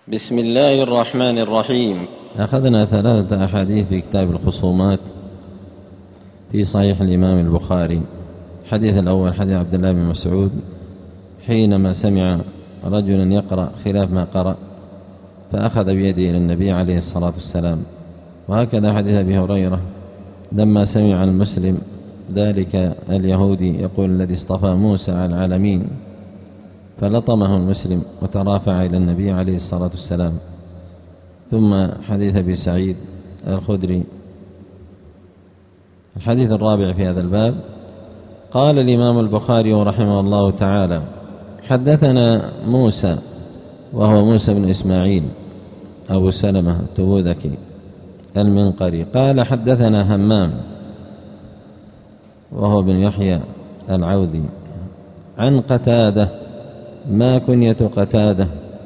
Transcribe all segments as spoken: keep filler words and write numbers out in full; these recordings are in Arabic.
بسم الله الرحمن الرحيم. أخذنا ثلاثة أحاديث في كتاب الخصومات في صحيح الإمام البخاري. الحديث الأول حديث عبد الله بن مسعود حينما سمع رجلا يقرأ خلاف ما قرأ فأخذ بيده إلى النبي عليه الصلاة والسلام. وهكذا حديث أبي هريرة لما سمع المسلم ذلك اليهودي يقول الذي اصطفى موسى على العالمين فلطمه المسلم وترافع إلى النبي عليه الصلاة والسلام. ثم حديث أبي سعيد الخدري. الحديث الرابع في هذا الباب قال الإمام البخاري رحمه الله تعالى: حدثنا موسى وهو موسى بن إسماعيل أبو سلمة التبوذكي المنقري قال حدثنا همام وهو بن يحيى العوذي عن قتادة. ما كنية قتادة؟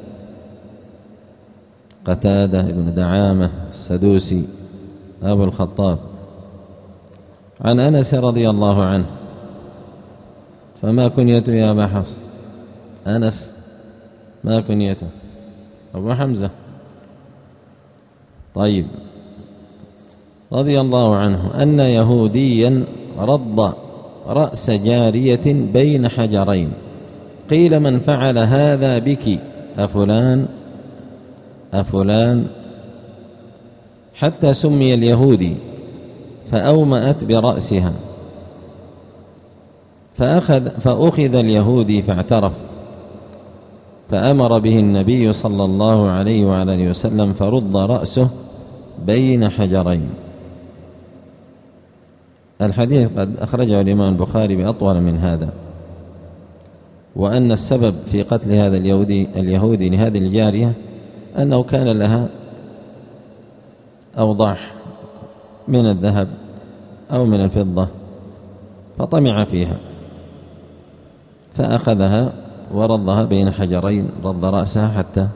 قتادة بن دعامة السدوسي أبو الخطاب عن أنس رضي الله عنه. فما كنيته يا أبا حفص؟ أنس ما كنيته؟ أبو حمزة. طيب. رضي الله عنه أن يهوديا رض رأس جارية بين حجرين قيل: من فعل هذا بك؟ أفلان أفلان حتى سمي اليهودي فأومأت برأسها فأخذ, فأخذ اليهودي فاعترف فأمر به النبي صلى الله عليه وعلى آله وسلم فرد رأسه بين حجرين. الحديث قد أخرجه الإمام البخاري بأطول من هذا، وأن السبب في قتل هذا اليهودي اليهودي لهذه الجارية أنه كان لها أوضاح من الذهب أو من الفضة فطمع فيها فأخذها ورضها بين حجرين، رض رأسها حتى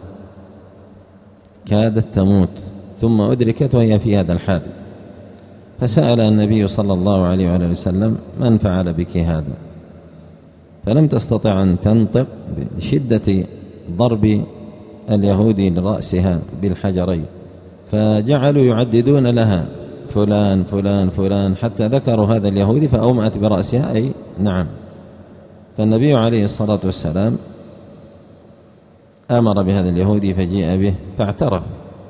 كادت تموت ثم أدركت وهي في هذا الحال، فسأل النبي صلى الله عليه وآله وسلم: من فعل بك هذا؟ فلم تستطع أن تنطق بشدة ضرب اليهودي لرأسها بالحجرين، فجعلوا يعددون لها فلان فلان فلان حتى ذكروا هذا اليهودي فأومأت برأسها، أي نعم. فالنبي عليه الصلاة والسلام أمر بهذا اليهودي فجيء به فاعترف،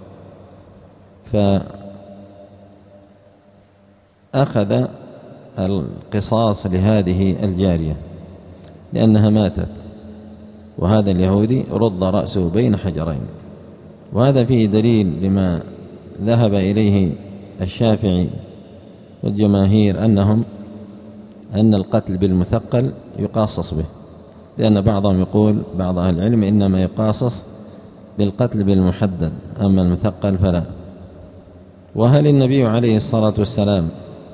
فأخذ القصاص لهذه الجارية لأنها ماتت، وهذا اليهودي رض رأسه بين حجرين. وهذا فيه دليل لما ذهب إليه الشافعي والجماهير أنهم أن القتل بالمثقل يقاصص به، لأن بعضهم يقول بعض أهل العلم إنما يقاصص بالقتل بالمحدد، أما المثقل فلا. وهل النبي عليه الصلاة والسلام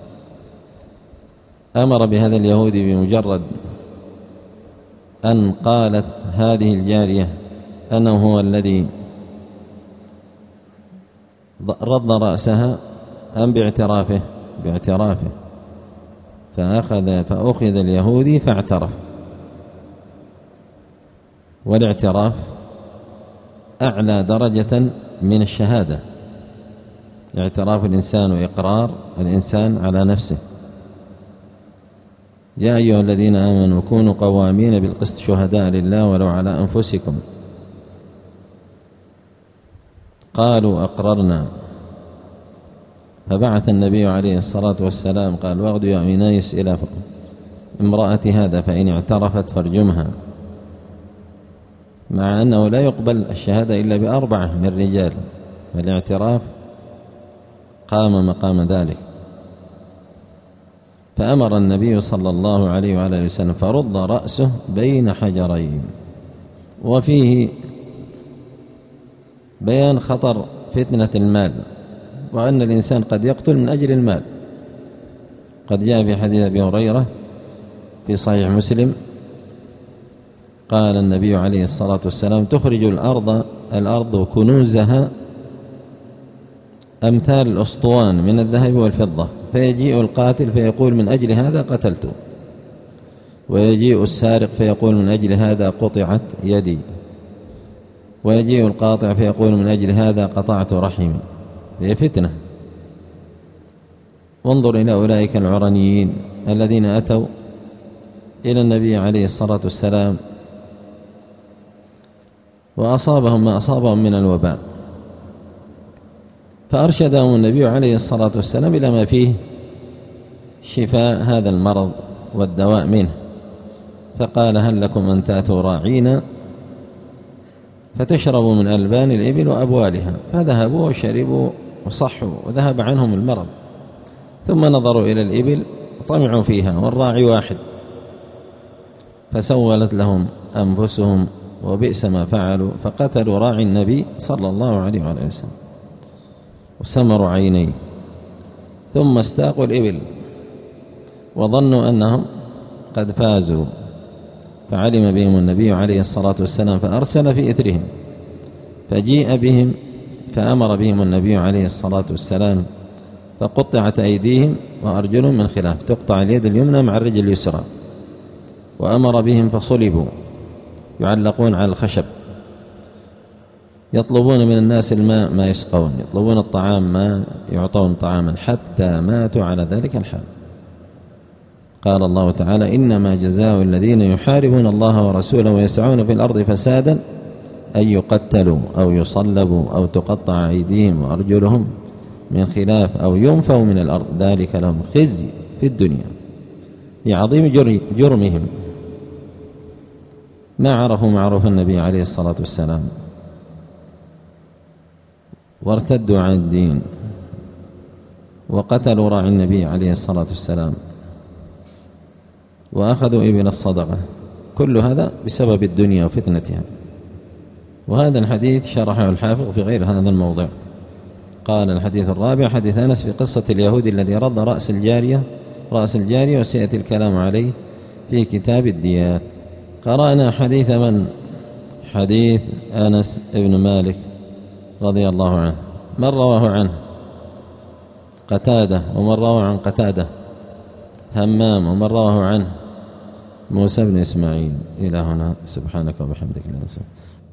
أمر بهذا اليهودي بمجرد أن قالت هذه الجارية أنه هو الذي رض رأسها، أم باعترافه؟ باعترافه. فأخذ فأخذ اليهودي فاعترف، والاعتراف أعلى درجة من الشهادة. اعتراف الإنسان وإقرار الإنسان على نفسه. يا أيها الذين آمنوا كونوا قوامين بالقسط شهداء لله ولو على أنفسكم. قالوا أقررنا، فبعث النبي عليه الصلاة والسلام قال: واغدوا يا أمينيس إلى امرأة هذا فإن اعترفت فارجمها، مع أنه لا يقبل الشهادة إلا بأربعة من الرجال، فالاعتراف قام مقام ذلك. فأمر النبي صلى الله عليه وعلى وسلم فرد رأسه بين حجرين. وفيه بيان خطر فتنة المال، وأن الإنسان قد يقتل من أجل المال. قد جاء في حديث أبي هريرة في صحيح مسلم قال النبي عليه الصلاة والسلام: تخرج الأرض الأرض كنوزها أمثال الأسطوان من الذهب والفضة، فيجيء القاتل فيقول: من أجل هذا قتلت، ويجيء السارق فيقول: من أجل هذا قطعت يدي. ويجيء القاطع فيقول من أجل هذا قطعت رحمي، هي فتنة. وانظر إلى أولئك العرنيين الذين أتوا إلى النبي عليه الصلاة والسلام وأصابهم ما أصابهم من الوباء، فأرشدهم النبي عليه الصلاة والسلام إلى ما فيه شفاء هذا المرض والدواء منه، فقال هل لكم أن تأتوا راعينا فتشربوا من ألبان الإبل وأبوالها، فذهبوا وشربوا وصحوا وذهب عنهم المرض. ثم نظروا إلى الإبل وطمعوا فيها والراعي واحد، فسولت لهم أنفسهم وبئس ما فعلوا، فقتلوا راعي النبي صلى الله عليه وآله وسلم وسمروا عينيه، ثم استاقوا الإبل وظنوا أنهم قد فازوا، فعلم بهم النبي عليه الصلاة والسلام فأرسل في إثرهم، فجيء بهم فأمر بهم النبي عليه الصلاة والسلام فقطعت أيديهم وأرجلهم من خلاف، تقطع اليد اليمنى مع الرجل اليسرى، وأمر بهم فصلبوا يعلقون على الخشب، يطلبون من الناس الماء ما يسقون، يطلبون الطعام ما يعطون طعاما، حتى ماتوا على ذلك الحال. قال الله تعالى إنما جزاء الذين يحاربون الله ورسوله ويسعون في الأرض فسادا أن يقتلوا أو يصلبوا أو تقطع أيديهم وأرجلهم من خلاف أو ينفوا من الأرض، ذلك لهم خزي في الدنيا لعظيم جرمهم، ما عرفوا معروف النبي عليه الصلاة والسلام وارتدوا عن الدين وقتلوا راعي النبي عليه الصلاة والسلام وأخذوا إبل الصدقة، كل هذا بسبب الدنيا وفتنتها. وهذا الحديث شرحه الحافظ في غير هذا الموضع. قال الحديث الرابع حديث أنس في قصة اليهودي الذي رد رأس الجارية رأس الجارية وسيأتي الكلام عليه في كتاب الديات. قرأنا حديث من؟ حديث أنس بن مالك رضي الله عنه. من رواه عنه؟ قتادة. ومن رواه عن قتادة؟ همام. ومن رواه عنه؟ موسى بن إسماعيل. إلى هنا سبحانك وبحمدك لا نسأل